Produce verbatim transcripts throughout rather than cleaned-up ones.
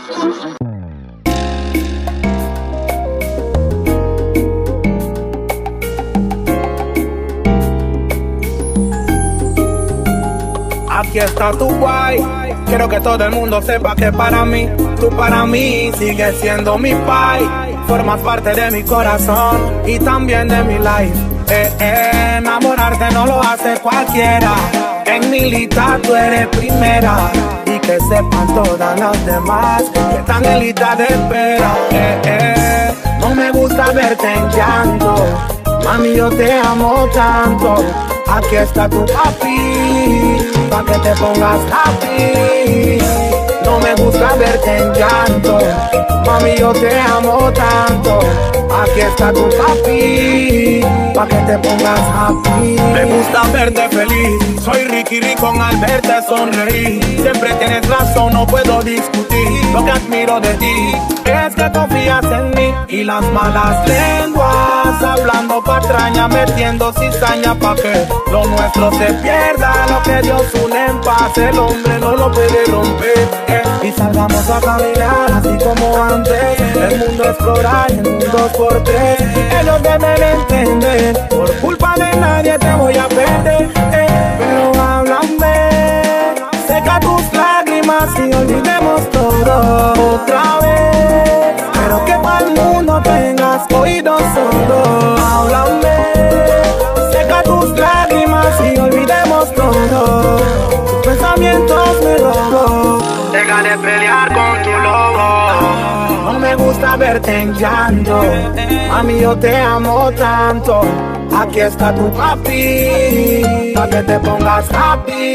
Aquí está tu guay. Quiero que todo el mundo sepa que para mí, tú para mí sigues siendo mi pai. Formas parte de mi corazón y también de mi life. Eh, eh, enamorarte no lo hace cualquiera. En mi lista tú eres primera. Y que sepan todas las demás que están en lista de espera. Eh, eh, no me gusta verte en llanto. Mami, yo te amo tanto. Aquí está tu papi, pa' que te pongas happy. No me gusta verte en llanto. Mami, yo te amo tanto. Aquí está tu papi, pa' que te pongas happy. Me gusta verte feliz. Soy Ricky Ricón al verte sonreír. Siempre tienes razón, no puedo discutir. Lo que admiro de ti es que confías en mí. Y las malas lenguas hablando patraña, metiendo cizaña pa' que lo nuestro se pierda. Lo que Dios une en paz, el hombre no lo puede romper. eh. Y salgamos a caminar así como antes. El mundo explorar, el mundo por tres. Ellos deben entender, por culpa de nadie te voy a perder. eh. Pero háblame, seca tus lágrimas y olvidemos todo otra vez. Pero que para el mundo tengas oídos sordos. Háblame, seca tus lágrimas y olvidemos todo. Tus pensamientos me roban. Deja de pelear con tu lobo. No me gusta verte en llanto. Mami, yo te amo tanto. Aquí está tu papi, pa' que te pongas happy.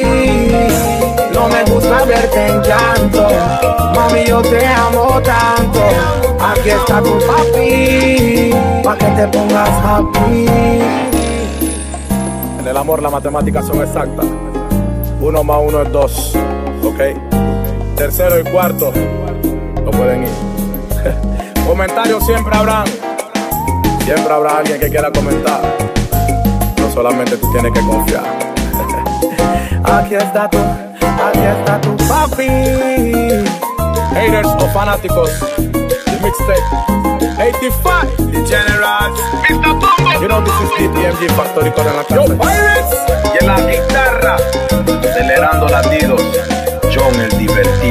No me gusta verte en llanto. Mami, yo te amo tanto. Aquí está tu papi, pa' que te pongas happy. En el amor las matemáticas son exactas. Uno más uno es dos, ¿ok? Tercero y cuarto no pueden ir. Comentarios siempre habrán. Siempre habrá alguien que quiera comentar. No solamente tú tienes que confiar. Aquí está tu, aquí está tu papi. Haters o fanáticos, the mixtape ochenta y cinco, the Generals, mister Bongo. You know this is the D M G Factory con la casa. Yo Pirates y en la guitarra, acelerando latidos, John el divertido.